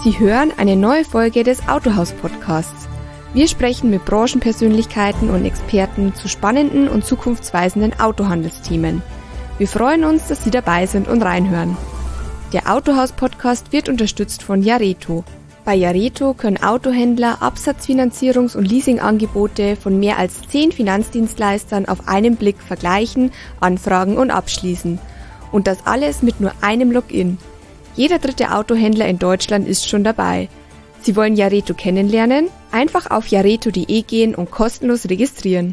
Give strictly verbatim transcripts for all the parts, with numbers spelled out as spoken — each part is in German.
Sie hören eine neue Folge des Autohaus-Podcasts. Wir sprechen mit Branchenpersönlichkeiten und Experten zu spannenden und zukunftsweisenden Autohandelsthemen. Wir freuen uns, dass Sie dabei sind und reinhören. Der Autohaus-Podcast wird unterstützt von Jareto. Bei Jareto können Autohändler Absatzfinanzierungs- und Leasingangebote von mehr als zehn Finanzdienstleistern auf einen Blick vergleichen, anfragen und abschließen. Und das alles mit nur einem Login. Jeder dritte Autohändler in Deutschland ist schon dabei. Sie wollen Jareto kennenlernen? Einfach auf jareto punkt de gehen und kostenlos registrieren.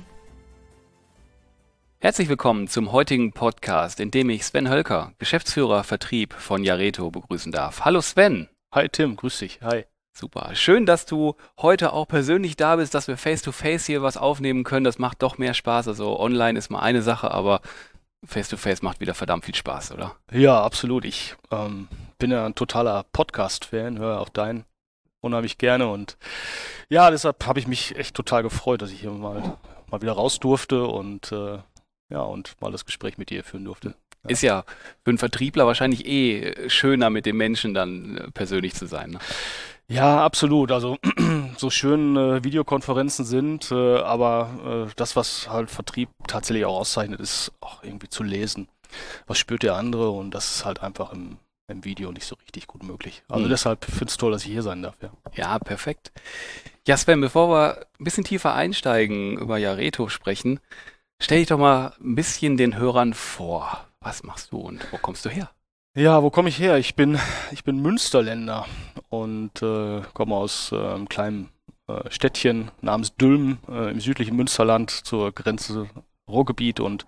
Herzlich willkommen zum heutigen Podcast, in dem ich Sven Hölker, Geschäftsführer Vertrieb von Jareto, begrüßen darf. Hallo Sven. Hi Tim, grüß dich. Hi. Super. Schön, dass du heute auch persönlich da bist, dass wir face-to-face hier was aufnehmen können. Das macht doch mehr Spaß. Also online ist mal eine Sache, aber face-to-face macht wieder verdammt viel Spaß, oder? Ja, absolut. Ich ähm, bin ja ein totaler Podcast-Fan, höre auch deinen unheimlich gerne. Und ja, deshalb habe ich mich echt total gefreut, dass ich hier mal, mal wieder raus durfte und, äh, ja, und mal das Gespräch mit dir führen durfte. Ja. Ist ja für einen Vertriebler wahrscheinlich eh schöner, mit den Menschen dann äh, persönlich zu sein, ne? Ja, absolut. Also so schön äh, Videokonferenzen sind, äh, aber äh, das, was halt Vertrieb tatsächlich auch auszeichnet, ist auch irgendwie zu lesen. Was spürt der andere? Und das ist halt einfach im, im Video nicht so richtig gut möglich. Also mhm. deshalb finde ich es toll, dass ich hier sein darf. Ja. Ja, perfekt. Ja, Sven, bevor wir ein bisschen tiefer einsteigen, über Jareto sprechen, stell dich doch mal ein bisschen den Hörern vor. Was machst du und wo kommst du her? Ja, wo komme ich her? Ich bin, ich bin Münsterländer und äh, komme aus äh, einem kleinen äh, Städtchen namens Dülmen äh, im südlichen Münsterland zur Grenze Ruhrgebiet und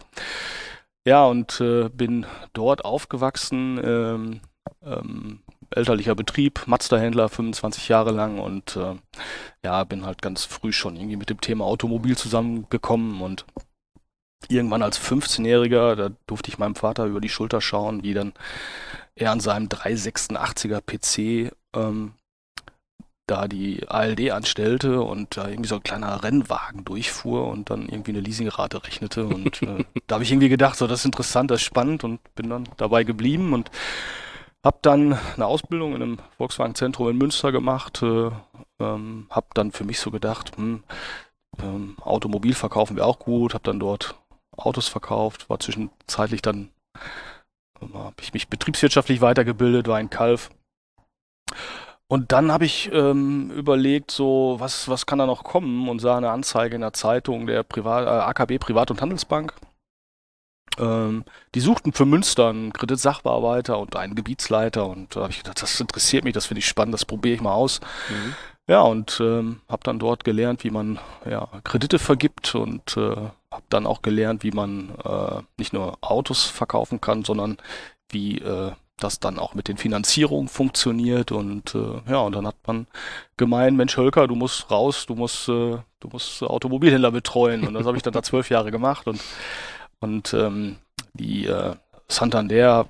ja, und äh, bin dort aufgewachsen, ähm, ähm, elterlicher Betrieb, Mazda-Händler, fünfundzwanzig Jahre lang und äh, ja, bin halt ganz früh schon irgendwie mit dem Thema Automobil zusammengekommen und irgendwann als fünfzehnjähriger, da durfte ich meinem Vater über die Schulter schauen, wie dann er an seinem drei sechsundachtziger P C ähm, da die A L D anstellte und da irgendwie so ein kleiner Rennwagen durchfuhr und dann irgendwie eine Leasingrate rechnete. Und äh, da habe ich irgendwie gedacht, so das ist interessant, das ist spannend und bin dann dabei geblieben und habe dann eine Ausbildung in einem Volkswagen-Zentrum in Münster gemacht, äh, ähm, habe dann für mich so gedacht, hm, ähm, Automobil verkaufen wäre auch gut, habe dann dort Autos verkauft, war zwischenzeitlich dann, habe ich mich betriebswirtschaftlich weitergebildet, war in Calw. Und dann habe ich ähm, überlegt, so was, was kann da noch kommen und sah eine Anzeige in der Zeitung der Privat, äh, A K B Privat- und Handelsbank. Ähm, die suchten für Münster einen Kreditsachbearbeiter und einen Gebietsleiter und da habe ich gedacht, das interessiert mich, das finde ich spannend, das probiere ich mal aus. Mhm. Ja, und ähm, habe dann dort gelernt, wie man ja, Kredite vergibt und äh, habe dann auch gelernt, wie man äh, nicht nur Autos verkaufen kann, sondern wie äh, das dann auch mit den Finanzierungen funktioniert. Und äh, ja, und dann hat man gemeint, Mensch Hölker, du musst raus, du musst, äh, du musst Automobilhändler betreuen. Und das habe ich dann da zwölf Jahre gemacht. Und, und ähm, die äh, Santander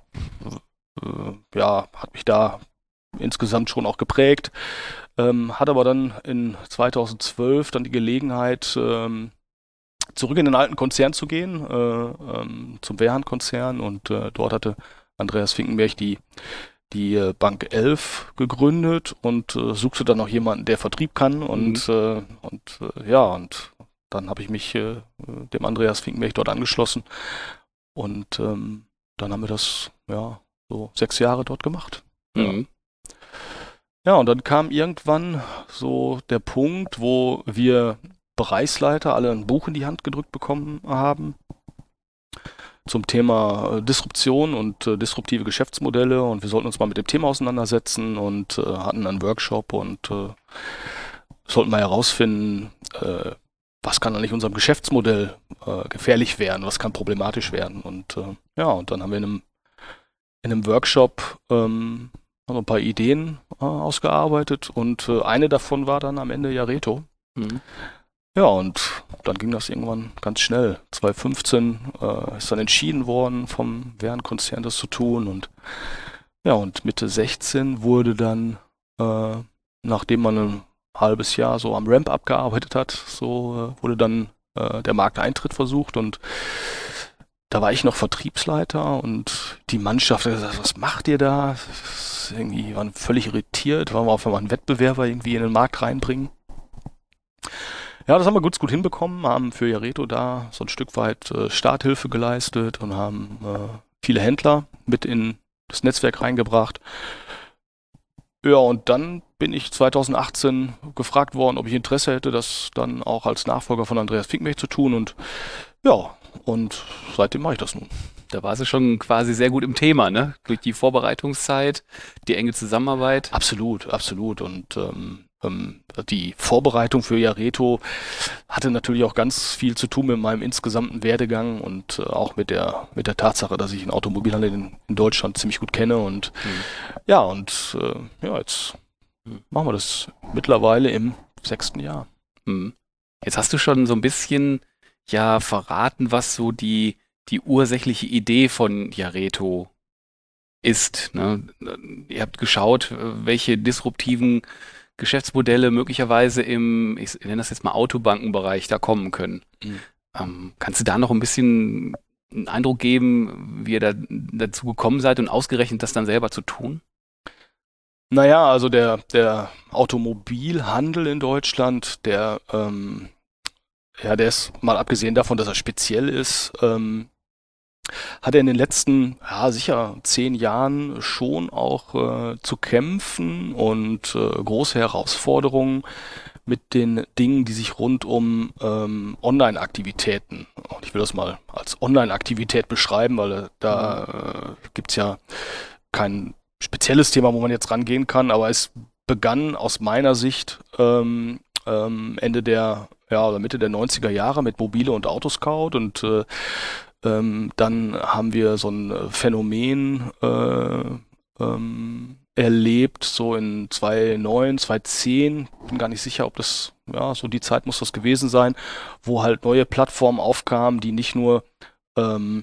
äh, ja, hat mich da insgesamt schon auch geprägt. Ähm, hat aber dann in zweitausendzwölf dann die Gelegenheit, ähm, zurück in den alten Konzern zu gehen, äh, ähm, zum Wehrhahn-Konzern und äh, dort hatte Andreas Finkenberg die, die äh, Bank elf gegründet und äh, suchte dann noch jemanden, der Vertrieb kann und, mhm. äh, und äh, ja, und dann habe ich mich äh, dem Andreas Finkenberg dort angeschlossen und ähm, dann haben wir das ja so sechs Jahre dort gemacht. Mhm. Ja. Ja, und dann kam irgendwann so der Punkt, wo wir Bereichsleiter alle ein Buch in die Hand gedrückt bekommen haben zum Thema äh, Disruption und äh, disruptive Geschäftsmodelle und wir sollten uns mal mit dem Thema auseinandersetzen und äh, hatten einen Workshop und äh, sollten mal herausfinden, äh, was kann eigentlich unserem Geschäftsmodell äh, gefährlich werden, was kann problematisch werden und äh, ja, und dann haben wir in einem, in einem Workshop ähm, haben wir ein paar Ideen äh, ausgearbeitet und äh, eine davon war dann am Ende Jareto. Mhm. Ja, und dann ging das irgendwann ganz schnell. zweitausendfünfzehn äh, ist dann entschieden worden, vom Wehrhahn-Konzern das zu tun und ja, und Mitte sechzehn wurde dann, äh, nachdem man ein halbes Jahr so am Ramp-up gearbeitet hat, so äh, wurde dann äh, der Markteintritt versucht und da war ich noch Vertriebsleiter und die Mannschaft hat gesagt, was macht ihr da? das irgendwie, waren völlig irritiert, waren wir auf einmal einen Wettbewerber irgendwie in den Markt reinbringen. Ja, das haben wir gut, gut hinbekommen, haben für Jareto da so ein Stück weit äh, Starthilfe geleistet und haben äh, viele Händler mit in das Netzwerk reingebracht. Ja, und dann bin ich zweitausendachtzehn gefragt worden, ob ich Interesse hätte, das dann auch als Nachfolger von Andreas Finkmech zu tun. Und ja, und seitdem mache ich das nun. Da war sie schon quasi sehr gut im Thema, ne? Durch die Vorbereitungszeit, die enge Zusammenarbeit. Absolut, absolut. Und ähm, ähm, die Vorbereitung für Jareto hatte natürlich auch ganz viel zu tun mit meinem insgesamten Werdegang und äh, auch mit der mit der Tatsache, dass ich den Automobilhandel in, in Deutschland ziemlich gut kenne. Und mhm. ja, und äh, ja, jetzt mhm. machen wir das mittlerweile im sechsten Jahr. Mhm. Jetzt hast du schon so ein bisschen ja verraten, was so die die ursächliche Idee von Jareto ist. Ne? Ihr habt geschaut, welche disruptiven Geschäftsmodelle möglicherweise im, ich nenne das jetzt mal Autobankenbereich, da kommen können. Mhm. Ähm, kannst du da noch ein bisschen einen Eindruck geben, wie ihr da dazu gekommen seid und ausgerechnet das dann selber zu tun? Naja, also der, der Automobilhandel in Deutschland, der, ähm, ja, der ist mal abgesehen davon, dass er speziell ist, ähm, hat er in den letzten, ja, sicher zehn Jahren schon auch äh, zu kämpfen und äh, große Herausforderungen mit den Dingen, die sich rund um ähm, Online-Aktivitäten, und ich will das mal als Online-Aktivität beschreiben, weil äh, da äh, gibt's ja kein spezielles Thema, wo man jetzt rangehen kann, aber es begann aus meiner Sicht ähm, ähm, Ende der, ja, oder Mitte der neunziger Jahre mit Mobile und Autoscout und äh, Ähm, dann haben wir so ein Phänomen äh, ähm, erlebt, so in zweitausendneun, zweitausendzehn, bin gar nicht sicher, ob das, ja, so die Zeit muss das gewesen sein, wo halt neue Plattformen aufkamen, die nicht nur ähm,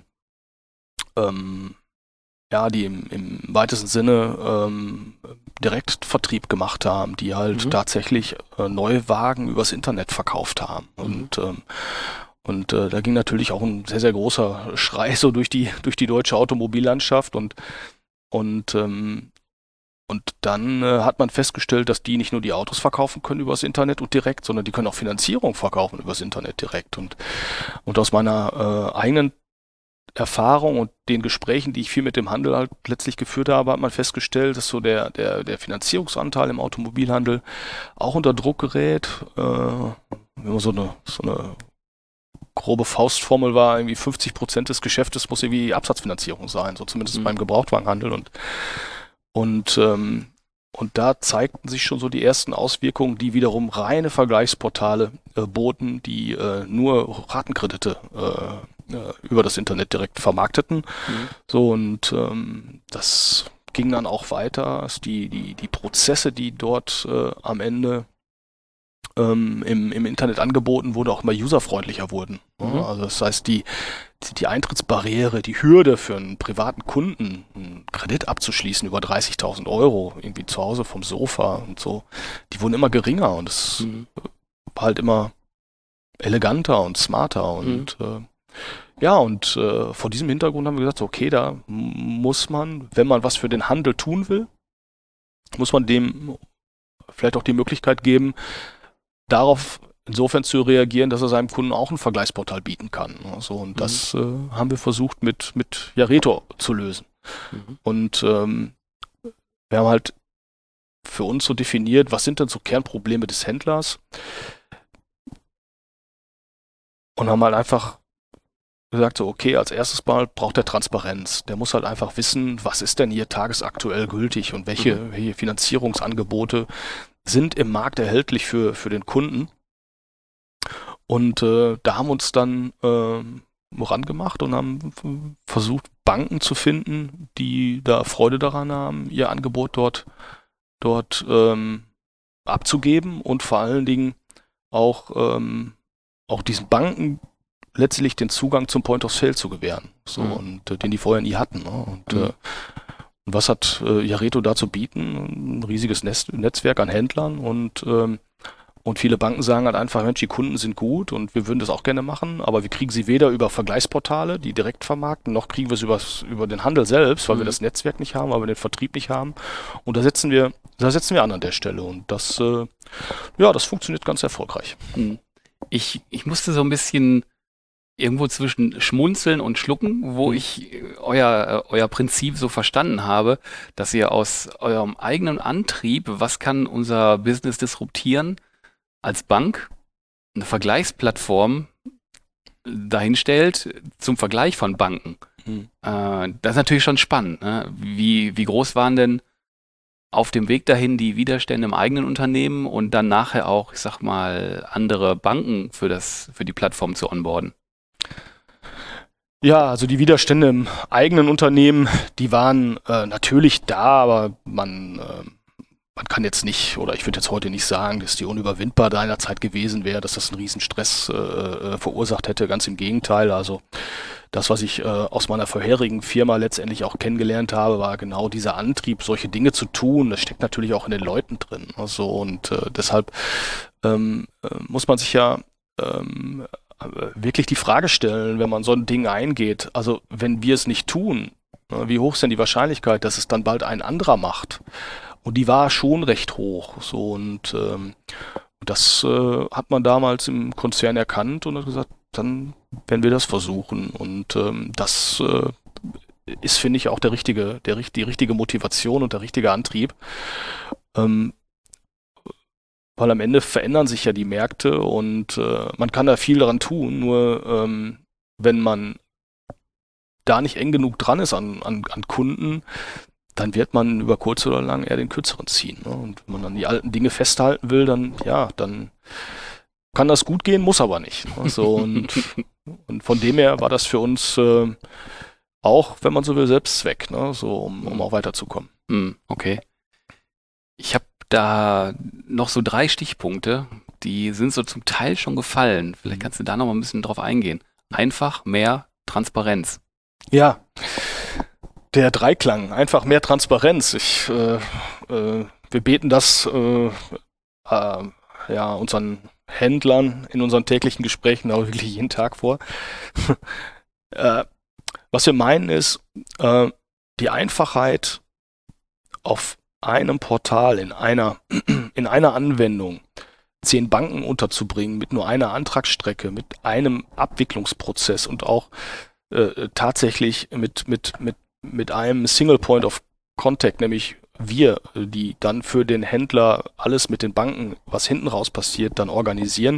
ähm, ja, die im, im weitesten Sinne ähm, Direktvertrieb gemacht haben, die halt mhm. tatsächlich äh, neue Wagen übers Internet verkauft haben. Mhm. Und ähm, Und äh, da ging natürlich auch ein sehr, sehr großer Schrei so durch die, durch die deutsche Automobillandschaft und, und, ähm, und dann äh, hat man festgestellt, dass die nicht nur die Autos verkaufen können übers Internet und direkt, sondern die können auch Finanzierung verkaufen übers Internet direkt. Und, und aus meiner äh, eigenen Erfahrung und den Gesprächen, die ich viel mit dem Handel halt letztlich geführt habe, hat man festgestellt, dass so der, der, der Finanzierungsanteil im Automobilhandel auch unter Druck gerät. Äh, wenn man so eine, so eine grobe Faustformel war, irgendwie fünfzig Prozent des Geschäftes muss irgendwie Absatzfinanzierung sein, so zumindest mhm. beim Gebrauchtwagenhandel. Und, und, ähm, und da zeigten sich schon so die ersten Auswirkungen, die wiederum reine Vergleichsportale äh, boten, die äh, nur Ratenkredite äh, äh, über das Internet direkt vermarkteten. Mhm. So, und ähm, das ging dann auch weiter, dass die, die, die Prozesse, die dort äh, am Ende Ähm, im, im Internet angeboten wurde, auch immer userfreundlicher wurden. Mhm. Also das heißt, die, die Eintrittsbarriere, die Hürde für einen privaten Kunden, einen Kredit abzuschließen über dreißigtausend Euro, irgendwie zu Hause vom Sofa und so, die wurden immer geringer und es mhm. war halt immer eleganter und smarter und mhm. äh, ja, und äh, vor diesem Hintergrund haben wir gesagt, okay, da muss man, wenn man was für den Handel tun will, muss man dem vielleicht auch die Möglichkeit geben, darauf insofern zu reagieren, dass er seinem Kunden auch ein Vergleichsportal bieten kann. Also, und mhm. das äh, haben wir versucht mit, mit Jareto zu lösen. Mhm. Und ähm, wir haben halt für uns so definiert, was sind denn so Kernprobleme des Händlers? Und haben halt einfach gesagt, so okay, als erstes Mal braucht er Transparenz. Der muss halt einfach wissen, was ist denn hier tagesaktuell gültig und welche, mhm. welche Finanzierungsangebote sind im Markt erhältlich für, für den Kunden. Und äh, da haben wir uns dann äh, rangemacht und haben versucht, Banken zu finden, die da Freude daran haben, ihr Angebot dort, dort ähm, abzugeben und vor allen Dingen auch, ähm, auch diesen Banken letztlich den Zugang zum Point of Sale zu gewähren. So, mhm. und äh, den die vorher nie hatten. Ne? Und mhm. äh, Und was hat äh, Jareto da zu bieten? Ein riesiges Netz Netzwerk an Händlern und, ähm, Und viele Banken sagen halt einfach, Mensch, die Kunden sind gut und wir würden das auch gerne machen, aber wir kriegen sie weder über Vergleichsportale, die direkt vermarkten, noch kriegen wir es übers, über den Handel selbst, weil mhm. wir das Netzwerk nicht haben, weil wir den Vertrieb nicht haben. Und da setzen wir, da setzen wir an an der Stelle. Und das, äh, ja, das funktioniert ganz erfolgreich. Ich, ich musste so ein bisschen irgendwo zwischen schmunzeln und schlucken, wo mhm. ich euer, euer Prinzip so verstanden habe, dass ihr aus eurem eigenen Antrieb, was kann unser Business disruptieren, als Bank eine Vergleichsplattform dahinstellt zum Vergleich von Banken. Mhm. Äh, das ist natürlich schon spannend. Ne? Wie, wie groß waren denn auf dem Weg dahin die Widerstände im eigenen Unternehmen und dann nachher auch, ich sag mal, andere Banken für das, für die Plattform zu onboarden? Ja, also die Widerstände im eigenen Unternehmen, die waren äh, natürlich da, aber man äh, Man kann jetzt nicht, oder ich würde jetzt heute nicht sagen, dass die unüberwindbar seinerzeit gewesen wäre, dass das einen riesen Stress äh, verursacht hätte. Ganz im Gegenteil. Also das, was ich äh, aus meiner vorherigen Firma letztendlich auch kennengelernt habe, war genau dieser Antrieb, solche Dinge zu tun. Das steckt natürlich auch in den Leuten drin. Also, und äh, deshalb ähm, äh, muss man sich ja ähm, wirklich die Frage stellen, wenn man so ein Ding eingeht. Also wenn wir es nicht tun, ne, wie hoch ist denn die Wahrscheinlichkeit, dass es dann bald ein anderer macht? Und die war schon recht hoch. So, und ähm, das äh, hat man damals im Konzern erkannt und hat gesagt, dann werden wir das versuchen. Und ähm, das äh, ist, finde ich, auch der richtige, der, die richtige Motivation und der richtige Antrieb. Ähm, weil am Ende verändern sich ja die Märkte und äh, man kann da viel daran tun, nur ähm, wenn man da nicht eng genug dran ist an, an, an Kunden, dann wird man über kurz oder lang eher den kürzeren ziehen. Ne? Und wenn man dann die alten Dinge festhalten will, dann, ja, dann kann das gut gehen, muss aber nicht. Ne? So, und, und von dem her war das für uns äh, auch, wenn man so will, Selbstzweck, ne? So, um, um auch weiterzukommen. Okay. Ich habe da noch so drei Stichpunkte, die sind so zum Teil schon gefallen. Vielleicht kannst du da noch mal ein bisschen drauf eingehen. Einfach mehr Transparenz. Ja. Der Dreiklang, einfach mehr Transparenz. Ich, äh, äh, wir beten das äh, äh, ja, unseren Händlern in unseren täglichen Gesprächen auch wirklich jeden Tag vor. äh, was wir meinen ist, äh, die Einfachheit auf einem Portal, in einer, in einer Anwendung, zehn Banken unterzubringen, mit nur einer Antragsstrecke, mit einem Abwicklungsprozess und auch äh, tatsächlich mit, mit, mit mit einem Single Point of Contact, nämlich wir, die dann für den Händler alles mit den Banken, was hinten raus passiert, dann organisieren.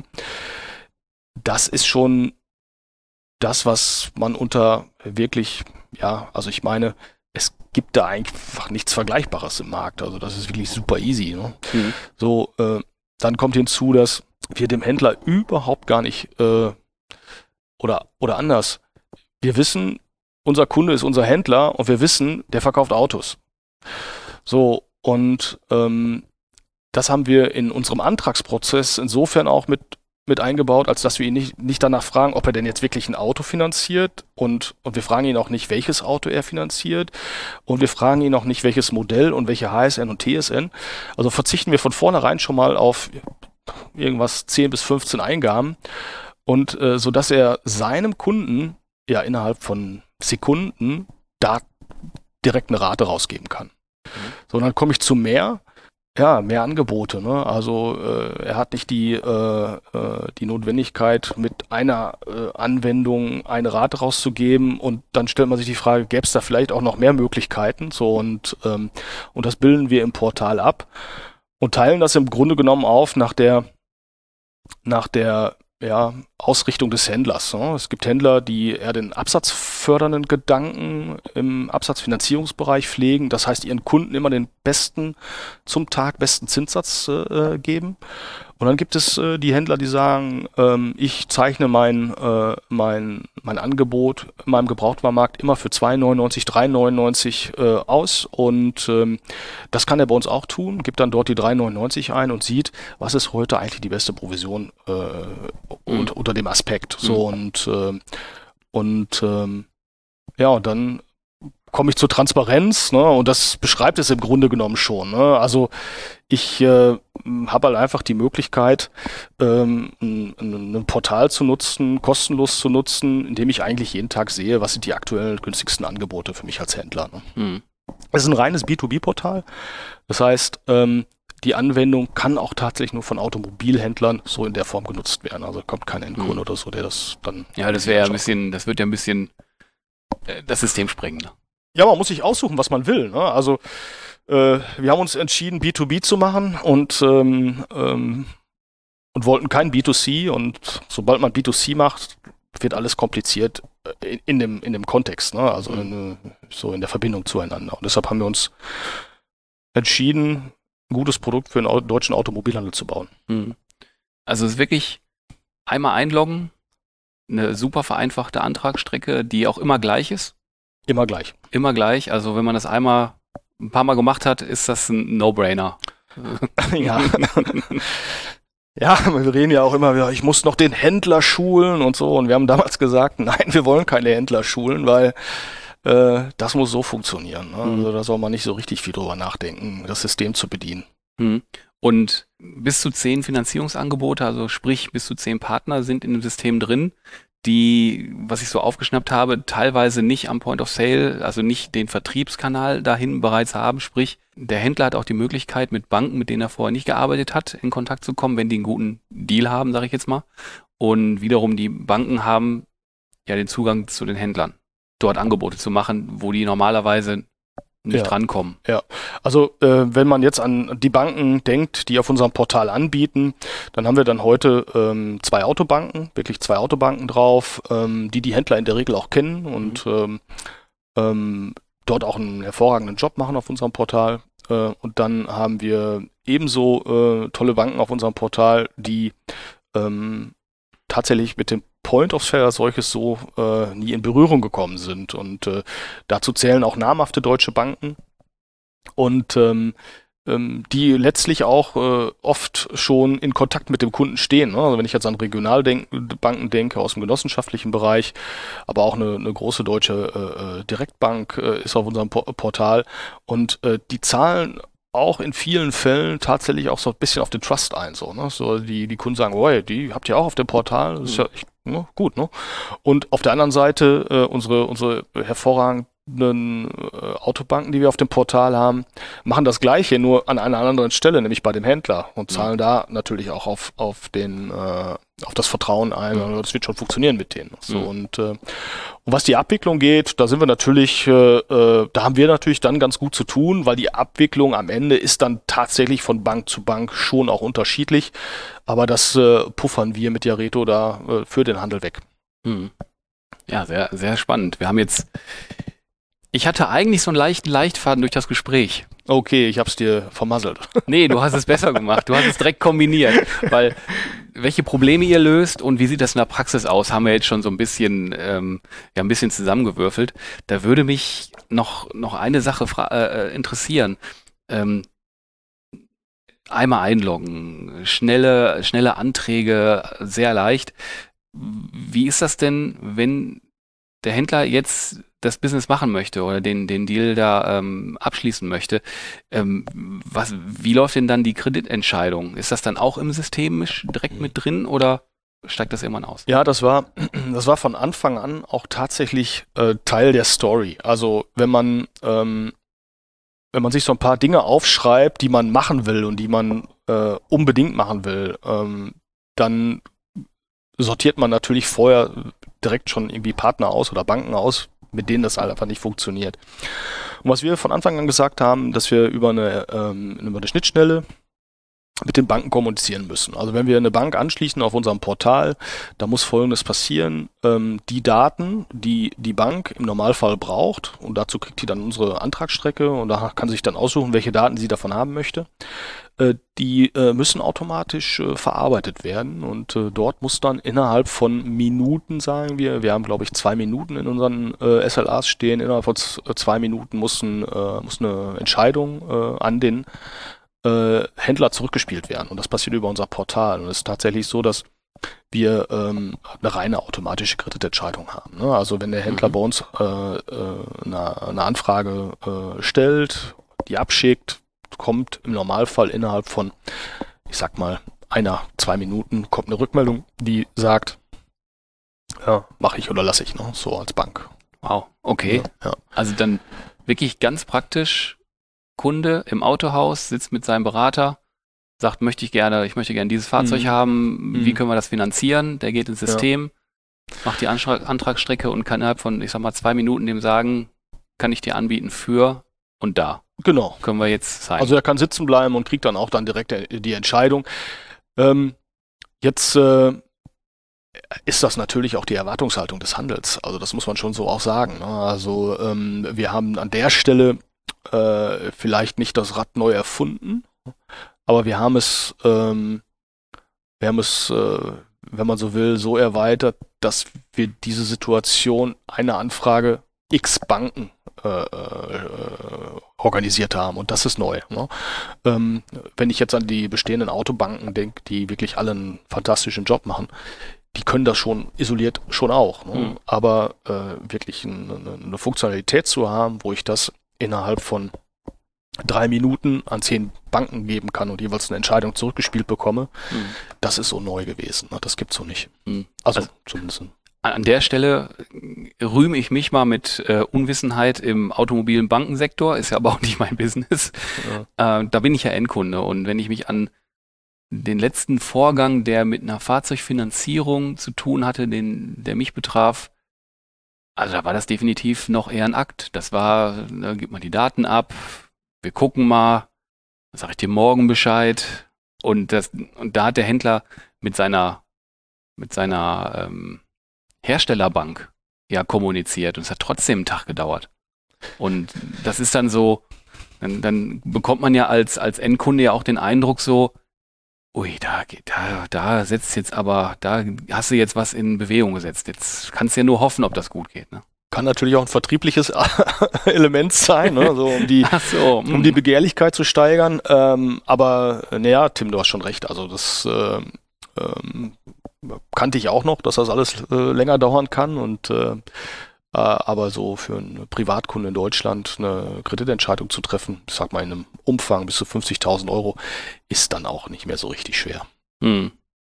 Das ist schon das, was man unter wirklich, ja, also ich meine, es gibt da einfach nichts Vergleichbares im Markt. Also das ist wirklich super easy. Ne? Mhm. So, äh, dann kommt hinzu, dass wir dem Händler überhaupt gar nicht, äh, oder, oder anders, wir wissen, unser Kunde ist unser Händler und wir wissen, der verkauft Autos. So, und ähm, das haben wir in unserem Antragsprozess insofern auch mit, mit eingebaut, als dass wir ihn nicht, nicht danach fragen, ob er denn jetzt wirklich ein Auto finanziert und, und wir fragen ihn auch nicht, welches Auto er finanziert und wir fragen ihn auch nicht, welches Modell und welche H S N und T S N. Also verzichten wir von vornherein schon mal auf irgendwas zehn bis fünfzehn Eingaben und äh, so dass er seinem Kunden ja innerhalb von Sekunden da direkt eine Rate rausgeben kann. Mhm. So, und dann komme ich zu mehr, ja, mehr Angebote. Ne? Also äh, er hat nicht die, äh, äh, die Notwendigkeit, mit einer äh, Anwendung eine Rate rauszugeben und dann stellt man sich die Frage, gäbe es da vielleicht auch noch mehr Möglichkeiten? So, und, ähm, und das bilden wir im Portal ab und teilen das im Grunde genommen auf nach der, nach der ja, Ausrichtung des Händlers. Ne? Es gibt Händler, die eher den absatzfördernden Gedanken im Absatzfinanzierungsbereich pflegen. Das heißt, ihren Kunden immer den besten, zum Tag besten Zinssatz äh, geben. Und dann gibt es äh, die Händler, die sagen, ähm, ich zeichne mein, äh, mein, mein Angebot in meinem Gebrauchtwarenmarkt immer für zwei neunundneunzig, drei neunundneunzig äh, aus und ähm, das kann er bei uns auch tun, gibt dann dort die drei neunundneunzig ein und sieht, was ist heute eigentlich die beste Provision äh, mhm. unter, unter dem Aspekt. So mhm. und, äh, und ähm, ja, und dann komme ich zur Transparenz, ne? Und das beschreibt es im Grunde genommen schon. Ne? Also ich äh, habe halt einfach die Möglichkeit, ähm, ein, ein Portal zu nutzen, kostenlos zu nutzen, indem ich eigentlich jeden Tag sehe, was sind die aktuell günstigsten Angebote für mich als Händler. Ne? Mhm. Es ist ein reines B zwei B-Portal. Das heißt, ähm, die Anwendung kann auch tatsächlich nur von Automobilhändlern so in der Form genutzt werden. Also kommt kein Endkunde mhm. oder so, der das dann... Ja, das wäre ja ein bisschen, das wird ja ein bisschen äh, das System sprengen. Ne? Ja, man muss sich aussuchen, was man will. Ne? Also äh, wir haben uns entschieden, B zwei B zu machen und, ähm, ähm, und wollten kein B zwei C. Und sobald man B zwei C macht, wird alles kompliziert in, in, dem, in dem Kontext, ne? Also mhm. in, so in der Verbindung zueinander. Und deshalb haben wir uns entschieden, ein gutes Produkt für den deutschen Automobilhandel zu bauen. Mhm. Also es ist wirklich einmal einloggen, eine super vereinfachte Antragsstrecke, die auch immer gleich ist. Immer gleich. Immer gleich. Also wenn man das einmal ein paar Mal gemacht hat, ist das ein No-Brainer. Ja. Ja, wir reden ja auch immer, ich muss noch den Händler schulen und so. Und wir haben damals gesagt, nein, wir wollen keine Händler schulen, weil äh, das muss so funktionieren. Ne? Mhm. Also da soll man nicht so richtig viel drüber nachdenken, das System zu bedienen. Mhm. Und bis zu zehn Finanzierungsangebote, also sprich bis zu zehn Partner sind in dem System drin, die, was ich so aufgeschnappt habe, teilweise nicht am Point of Sale, also nicht den Vertriebskanal dahin bereits haben. Sprich, der Händler hat auch die Möglichkeit, mit Banken, mit denen er vorher nicht gearbeitet hat, in Kontakt zu kommen, wenn die einen guten Deal haben, sage ich jetzt mal. Und wiederum die Banken haben ja den Zugang zu den Händlern, dort Angebote zu machen, wo die normalerweise nicht ja. rankommen. Ja, also äh, wenn man jetzt an die Banken denkt, die auf unserem Portal anbieten, dann haben wir dann heute ähm, zwei Autobanken, wirklich zwei Autobanken drauf, ähm, die die Händler in der Regel auch kennen und mhm. ähm, ähm, dort auch einen hervorragenden Job machen auf unserem Portal. Äh, und dann haben wir ebenso äh, tolle Banken auf unserem Portal, die ähm, tatsächlich mit dem Point of Sale als solches so äh, nie in Berührung gekommen sind. Und äh, dazu zählen auch namhafte deutsche Banken und ähm, ähm, die letztlich auch äh, oft schon in Kontakt mit dem Kunden stehen. Ne? Also wenn ich jetzt an Regionalbanken denke aus dem genossenschaftlichen Bereich, aber auch eine, eine große deutsche äh, Direktbank äh, ist auf unserem Po- Portal und äh, die zahlen auch in vielen Fällen tatsächlich auch so ein bisschen auf den Trust ein. So, ne? So die, die Kunden sagen, oh, die habt ihr auch auf dem Portal, das ist ja echt, ne, gut. Ne? Und auf der anderen Seite äh, unsere, unsere hervorragenden äh, Autobanken, die wir auf dem Portal haben, machen das Gleiche, nur an einer anderen Stelle, nämlich bei dem Händler und zahlen mhm. da natürlich auch auf, auf, den, äh, auf das Vertrauen ein. Mhm. Das wird schon funktionieren mit denen. So, mhm. und, äh, und was die Abwicklung geht, da sind wir natürlich, äh, äh, da haben wir natürlich dann ganz gut zu tun, weil die Abwicklung am Ende ist dann tatsächlich von Bank zu Bank schon auch unterschiedlich. Aber das äh, puffern wir mit Jareto da äh, für den Handel weg. Mhm. Ja, sehr, sehr spannend. Wir haben jetzt, ich hatte eigentlich so einen leichten Leichtfaden durch das Gespräch. Okay, ich hab's dir vermasselt. Nee, du hast es besser gemacht. Du hast es direkt kombiniert. Weil welche Probleme ihr löst und wie sieht das in der Praxis aus, haben wir jetzt schon so ein bisschen, ähm, ja, ein bisschen zusammengewürfelt. Da würde mich noch, noch eine Sache fra- äh, interessieren. Ähm, einmal einloggen, schnelle, schnelle Anträge, sehr leicht. Wie ist das denn, wenn der Händler jetzt das Business machen möchte oder den, den Deal da ähm, abschließen möchte? Ähm, was, wie läuft denn dann die Kreditentscheidung? Ist das dann auch im System direkt mit drin oder steigt das irgendwann aus? Ja, das war, das war von Anfang an auch tatsächlich äh, Teil der Story. Also wenn man, ähm, wenn man sich so ein paar Dinge aufschreibt, die man machen will und die man äh, unbedingt machen will, ähm, dann sortiert man natürlich vorher direkt schon irgendwie Partner aus oder Banken aus, mit denen das halt einfach nicht funktioniert. Und was wir von Anfang an gesagt haben, dass wir über eine, ähm, über eine Schnittstelle mit den Banken kommunizieren müssen. Also wenn wir eine Bank anschließen auf unserem Portal, da muss Folgendes passieren. Ähm, die Daten, die die Bank im Normalfall braucht, und dazu kriegt die dann unsere Antragsstrecke und da kann sie sich dann aussuchen, welche Daten sie davon haben möchte, äh, die äh, müssen automatisch äh, verarbeitet werden und äh, dort muss dann innerhalb von Minuten, sagen wir, wir haben glaube ich zwei Minuten in unseren äh, S L As stehen, innerhalb von z- zwei Minuten muss, ein, äh, muss eine Entscheidung äh, an den Händler zurückgespielt werden. Und das passiert über unser Portal. Und es ist tatsächlich so, dass wir ähm, eine reine automatische Kreditentscheidung haben. Ne? Also wenn der Händler mhm. bei uns äh, äh, eine, eine Anfrage äh, stellt, die abschickt, kommt im Normalfall innerhalb von, ich sag mal, einer, zwei Minuten kommt eine Rückmeldung, die sagt, ja, mache ich oder lasse ich, ne? So als Bank. Wow, okay. Ja, ja. Also dann wirklich ganz praktisch, Kunde im Autohaus sitzt mit seinem Berater, sagt, möchte ich gerne, ich möchte gerne dieses Fahrzeug Mhm. haben, wie Mhm. können wir das finanzieren? Der geht ins System, macht die Anschra- Antragsstrecke und kann innerhalb von, ich sag mal, zwei Minuten dem sagen, kann ich dir anbieten für und da. Genau. Können wir jetzt zeigen. Also er kann sitzen bleiben und kriegt dann auch dann direkt die Entscheidung. Ähm, jetzt äh, ist das natürlich auch die Erwartungshaltung des Handels. Also das muss man schon so auch sagen. Ne? Also ähm, wir haben an der Stelle äh, vielleicht nicht das Rad neu erfunden, aber wir haben es, ähm, wir haben es, äh, wenn man so will, so erweitert, dass wir diese Situation, eine Anfrage x Banken äh, äh, organisiert haben und das ist neu. Ne? Ähm, wenn ich jetzt an die bestehenden Autobanken denke, die wirklich alle einen fantastischen Job machen, die können das schon isoliert schon auch. Ne? Mhm. Aber äh, wirklich eine, eine Funktionalität zu haben, wo ich das innerhalb von drei Minuten an zehn Banken geben kann und jeweils eine Entscheidung zurückgespielt bekomme, Mhm. das ist so neu gewesen. Ne? Das gibt's so nicht. Mhm. Also, Also- zumindest. An der Stelle rühme ich mich mal mit äh, Unwissenheit im automobilen Bankensektor, ist ja aber auch nicht mein Business. Ja. Äh, da bin ich ja Endkunde und wenn ich mich an den letzten Vorgang, der mit einer Fahrzeugfinanzierung zu tun hatte, den, der mich betraf, also da war das definitiv noch eher ein Akt. Das war, da gibt man die Daten ab, wir gucken mal, dann sage ich dir morgen Bescheid und das, und da hat der Händler mit seiner, mit seiner ähm, Herstellerbank ja kommuniziert und es hat trotzdem einen Tag gedauert. Und das ist dann so, dann, dann bekommt man ja als, als Endkunde ja auch den Eindruck so, ui, da geht, da, da setzt jetzt aber, da hast du jetzt was in Bewegung gesetzt. Jetzt kannst du ja nur hoffen, ob das gut geht, ne? Kann natürlich auch ein vertriebliches Element sein, ne? So, um die Ach so, um die Begehrlichkeit zu steigern. Ähm, aber naja, Tim, du hast schon recht. Also das äh, ähm, kannte ich auch noch, dass das alles äh, länger dauern kann. Und äh, äh, aber so für einen Privatkunden in Deutschland eine Kreditentscheidung zu treffen, ich sag mal in einem Umfang bis zu fünfzigtausend Euro, ist dann auch nicht mehr so richtig schwer. Hm.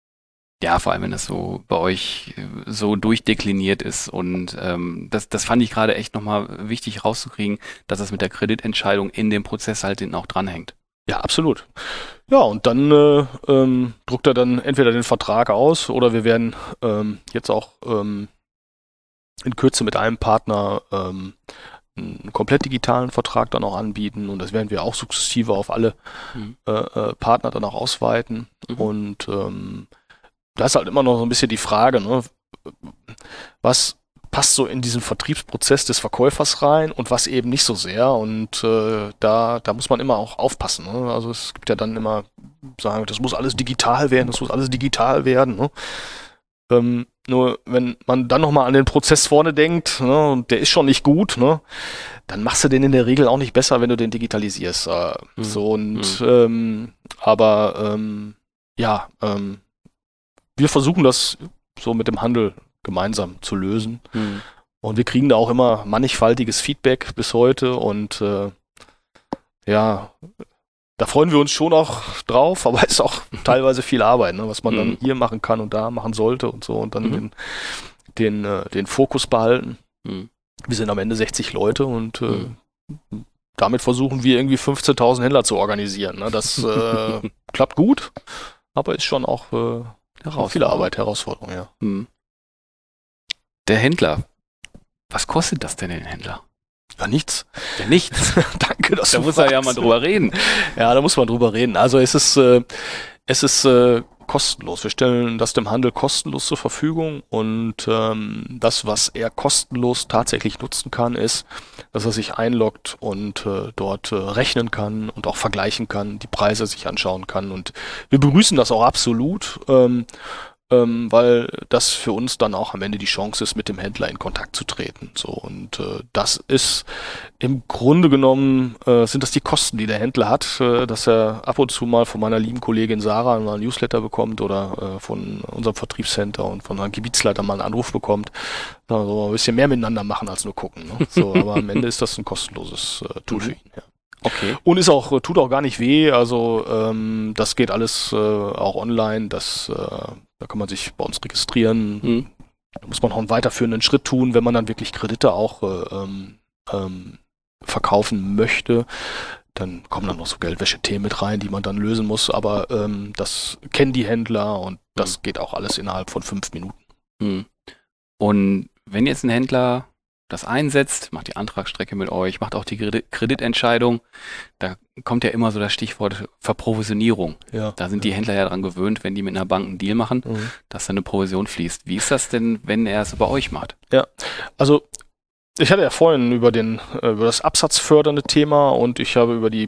Ja, vor allem, wenn das so bei euch äh, so durchdekliniert ist. Und ähm, das, das fand ich gerade echt nochmal wichtig rauszukriegen, dass es mit der Kreditentscheidung in dem Prozess halt hinten auch dranhängt. Ja, absolut. Ja, und dann äh, ähm, druckt er dann entweder den Vertrag aus oder wir werden ähm, jetzt auch ähm, in Kürze mit einem Partner ähm, einen komplett digitalen Vertrag dann auch anbieten und das werden wir auch sukzessive auf alle Mhm. äh, äh, Partner dann auch ausweiten. Mhm. Und ähm, da ist halt immer noch so ein bisschen die Frage, ne, was passt so in diesen Vertriebsprozess des Verkäufers rein und was eben nicht so sehr. Und äh, da, da muss man immer auch aufpassen. Ne? Also es gibt ja dann immer sagen, das muss alles digital werden, das muss alles digital werden. Ne? Ähm, nur wenn man dann nochmal an den Prozess vorne denkt, ne, und der ist schon nicht gut, ne, dann machst du den in der Regel auch nicht besser, wenn du den digitalisierst. Äh, Mhm. So und ähm, aber ähm, ja, ähm, wir versuchen das so mit dem Handel gemeinsam zu lösen. Hm. Und wir kriegen da auch immer mannigfaltiges Feedback bis heute und äh, ja, da freuen wir uns schon auch drauf, aber es ist auch teilweise viel Arbeit, ne, was man dann Mhm. hier machen kann und da machen sollte und so und dann Mhm. den, den, äh, den Fokus behalten. Hm. Wir sind am Ende sechzig Leute und äh, Mhm. damit versuchen wir irgendwie fünfzehntausend Händler zu organisieren. Ne? Das äh, klappt gut, aber ist schon auch äh, auch viel Arbeit, Herausforderung, ja. Hm. Der Händler. Was kostet das denn den Händler? Ja, nichts. Ja, nichts. Danke, dass Da du muss er ja fragst. mal drüber reden. Ja, da muss man drüber reden. Also es ist, äh, es ist äh, kostenlos. Wir stellen das dem Handel kostenlos zur Verfügung und ähm, das, was er kostenlos tatsächlich nutzen kann, ist, dass er sich einloggt und äh, dort äh, rechnen kann und auch vergleichen kann, die Preise sich anschauen kann und wir begrüßen das auch absolut. Ähm, ähm, weil das für uns dann auch am Ende die Chance ist, mit dem Händler in Kontakt zu treten. So, und äh, das ist im Grunde genommen, äh, sind das die Kosten, die der Händler hat, äh, dass er ab und zu mal von meiner lieben Kollegin Sarah mal ein Newsletter bekommt oder äh, von unserem Vertriebscenter und von einem Gebietsleiter mal einen Anruf bekommt. Also ein bisschen mehr miteinander machen als nur gucken. Ne? So, aber am Ende ist das ein kostenloses äh, Tool für ihn. Ja. Okay. Und ist auch, tut auch gar nicht weh, also ähm, das geht alles äh, auch online, das, äh, da kann man sich bei uns registrieren. Mhm. Da muss man auch einen weiterführenden Schritt tun, wenn man dann wirklich Kredite auch äh, ähm, ähm, verkaufen möchte. Dann kommen dann noch so Geldwäsche-Themen mit rein, die man dann lösen muss, aber ähm, das kennen die Händler und das mhm. geht auch alles innerhalb von fünf Minuten. Mhm. Und wenn jetzt ein Händler das einsetzt, macht die Antragsstrecke mit euch, macht auch die Kreditentscheidung, da kommt ja immer so das Stichwort Verprovisionierung. Ja, da sind ja. die Händler ja dran gewöhnt, wenn die mit einer Bank einen Deal machen, mhm. dass dann eine Provision fließt. Wie ist das denn, wenn er es bei euch macht? Ja, also ich hatte ja vorhin über, den, über das absatzfördernde Thema und ich habe über die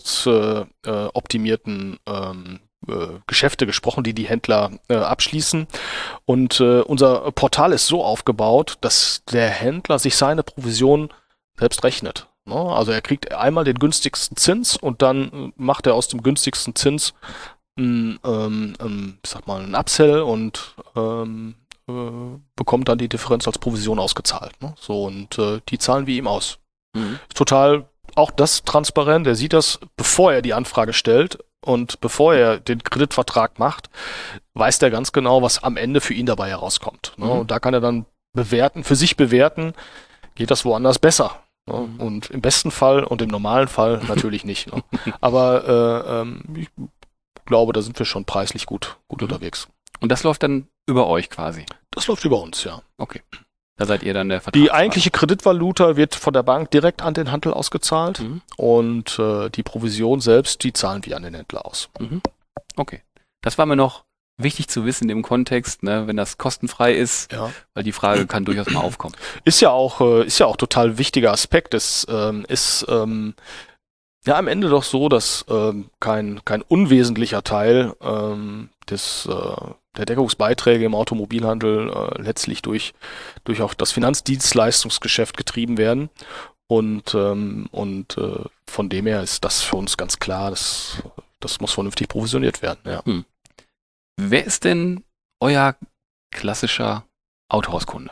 provisionsoptimierten äh, ähm, Geschäfte gesprochen, die die Händler äh, abschließen. Und äh, unser Portal ist so aufgebaut, dass der Händler sich seine Provision selbst rechnet. Ne? Also er kriegt einmal den günstigsten Zins und dann macht er aus dem günstigsten Zins ein, ähm, ähm, ich sag mal, einen Upsell und ähm, äh, bekommt dann die Differenz als Provision ausgezahlt. Ne? So, und äh, die zahlen wir ihm aus. Mhm. Ist total auch das transparent. Er sieht das, bevor er die Anfrage stellt. Und bevor er den Kreditvertrag macht, weiß der ganz genau, was am Ende für ihn dabei herauskommt. Ne? Mhm. Und da kann er dann bewerten, für sich bewerten, geht das woanders besser. Ne? Mhm. Und im besten Fall und im normalen Fall natürlich nicht. Ne? Aber äh, ähm, ich glaube, da sind wir schon preislich gut, gut mhm. unterwegs. Und das läuft dann über euch quasi? Das läuft über uns, ja. Okay. Da seid ihr dann der Vertragspartner. Die eigentliche Kreditvaluta wird von der Bank direkt an den Handel ausgezahlt mhm. und äh, die Provision selbst, die zahlen wir an den Händler aus. Mhm. Okay. Das war mir noch wichtig zu wissen im Kontext, ne, wenn das kostenfrei ist, ja. weil die Frage kann durchaus mal aufkommen. Ist ja auch, äh, ist ja auch total wichtiger Aspekt. Es ähm, ist ähm, ja am Ende doch so, dass ähm, kein, kein unwesentlicher Teil ähm, des äh, der Deckungsbeiträge im Automobilhandel äh, letztlich durch, durch auch das Finanzdienstleistungsgeschäft getrieben werden. Und, ähm, und äh, von dem her ist das für uns ganz klar, das, das muss vernünftig provisioniert werden. Ja. Hm. Wer ist denn euer klassischer Autohauskunde?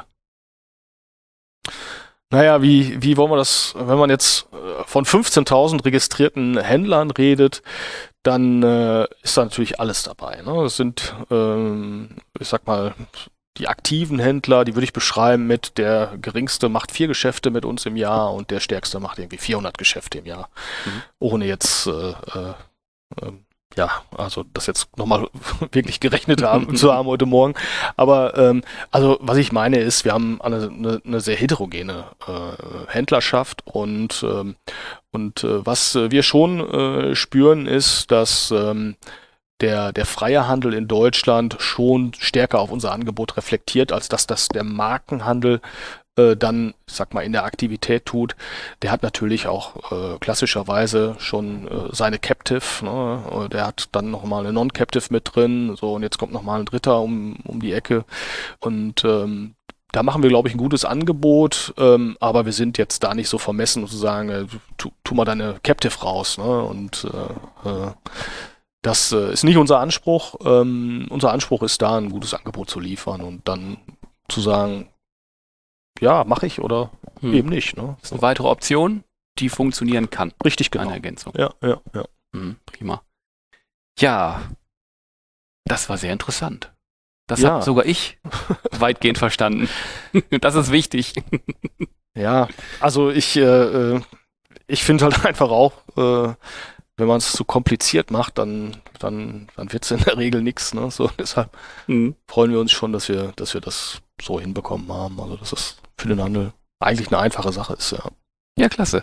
Naja, wie, wie wollen wir das, wenn man jetzt von fünfzehntausend registrierten Händlern redet, dann äh, ist da natürlich alles dabei. Ne? Das sind, ähm, ich sag mal, die aktiven Händler, die würde ich beschreiben mit der geringste macht vier Geschäfte mit uns im Jahr und der stärkste macht irgendwie vierhundert Geschäfte im Jahr. Mhm. Ohne jetzt, äh, äh, äh, ja, also das jetzt nochmal wirklich gerechnet haben, zu haben heute Morgen. Aber ähm, also was ich meine ist, wir haben eine, eine, eine sehr heterogene äh, Händlerschaft und ähm, und äh, was äh, wir schon äh, spüren ist, dass ähm, der der freie Handel in Deutschland schon stärker auf unser Angebot reflektiert, als dass das der Markenhandel äh, dann, ich sag mal, in der Aktivität tut. Der hat natürlich auch äh, klassischerweise schon äh, seine Captive, ne? Der hat dann nochmal eine Non-Captive mit drin, so, und jetzt kommt nochmal ein Dritter um, um die Ecke und ähm, da machen wir, glaube ich, ein gutes Angebot, ähm, aber wir sind jetzt da nicht so vermessen, um zu sagen, äh, tu, tu mal deine Captive raus, ne? Und äh, äh, das äh, ist nicht unser Anspruch. Ähm, unser Anspruch ist da, ein gutes Angebot zu liefern und dann zu sagen, ja, mache ich oder hm. eben nicht. Ne? So. Eine weitere Option, die funktionieren kann. Richtig, genau. Eine Ergänzung. Ja, ja, ja. Hm, prima. Ja, das war sehr interessant. Das ja. habe sogar ich weitgehend verstanden. Das ist wichtig. Ja, also ich, äh, ich finde halt einfach auch, äh, wenn man es zu kompliziert macht, dann, dann, dann wird es in der Regel nichts. Ne? So, deshalb mhm. freuen wir uns schon, dass wir, dass wir das so hinbekommen haben. Also dass es für den Handel eigentlich eine einfache Sache ist. Ja, ja, klasse.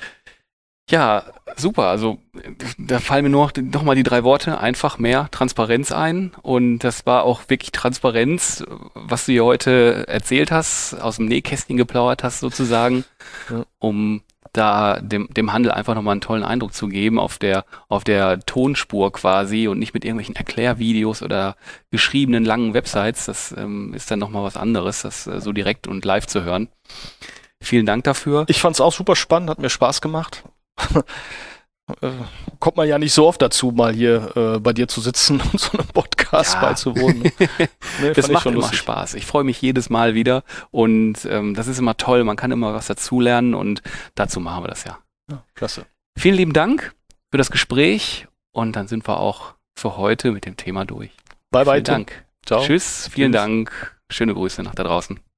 Ja, super. Also da fallen mir nur noch mal die drei Worte, einfach mehr Transparenz ein. Und das war auch wirklich Transparenz, was du hier heute erzählt hast, aus dem Nähkästchen geplaudert hast sozusagen, ja. um da dem, dem Handel einfach nochmal einen tollen Eindruck zu geben auf der, auf der Tonspur quasi und nicht mit irgendwelchen Erklärvideos oder geschriebenen langen Websites. Das ähm, ist dann nochmal was anderes, das äh, so direkt und live zu hören. Vielen Dank dafür. Ich fand es auch super spannend, hat mir Spaß gemacht. äh, kommt man ja nicht so oft dazu, mal hier äh, bei dir zu sitzen und so einem Podcast ja. beizuwohnen. Nee, das macht schon immer lustig. Spaß. Ich freue mich jedes Mal wieder und ähm, das ist immer toll. Man kann immer was dazulernen und dazu machen wir das ja. Ja, klasse. Vielen lieben Dank für das Gespräch und dann sind wir auch für heute mit dem Thema durch. Bye bye. Vielen Dank. Ciao. Tschüss. Vielen Tschüss. Dank. Schöne Grüße nach da draußen.